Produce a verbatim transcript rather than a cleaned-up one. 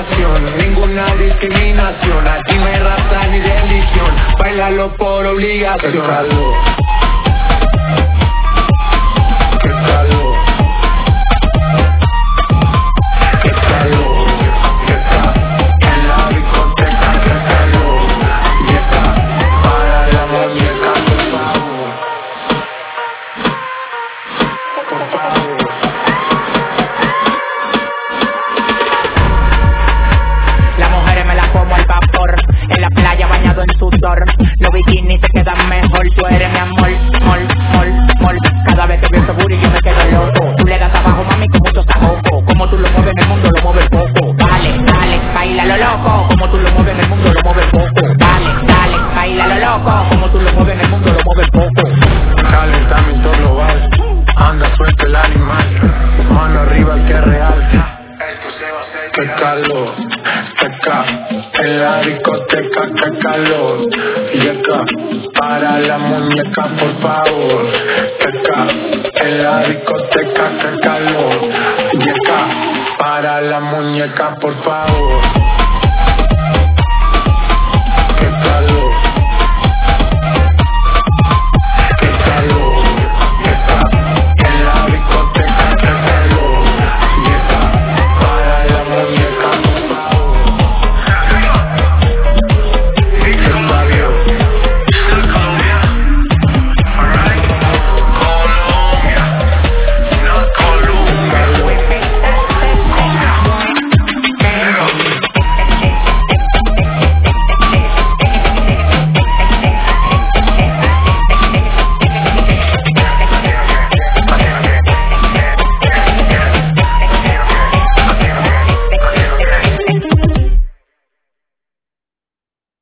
combinación, ninguna discriminación. Aquí no hay raza ni religión, bailalo por obligación. Qué calor, qué calor, qué calor, qué calor. En la discoteca, qué calor. Vieja, para la muñeca, por favor, por favor. Las mujeres me las como al vapor, en la playa bañado en sudor. Los bikinis se quedan mejor, tú eres mi amor, mol, mol, mol. Cada vez que veo ese booty yo me quedo loco. Tú le das abajo, mami, con mucho sajoco. Como tú lo mueves en el mundo, lo mueves poco. Dale, dale, baila lo loco. Como tú lo mueves en el mundo, lo mueves poco. Dale, dale, baila lo loco. Como tú lo mueves en el mundo, lo mueves poco. Calentamiento global, anda suelto el animal. Mano arriba el que es real. Qué calor, qué ca, en la discoteca, qué calor. Yeca, para la muñeca, por favor. Qué ca, en la discoteca, qué calor. Yeca, para la muñeca, por favor.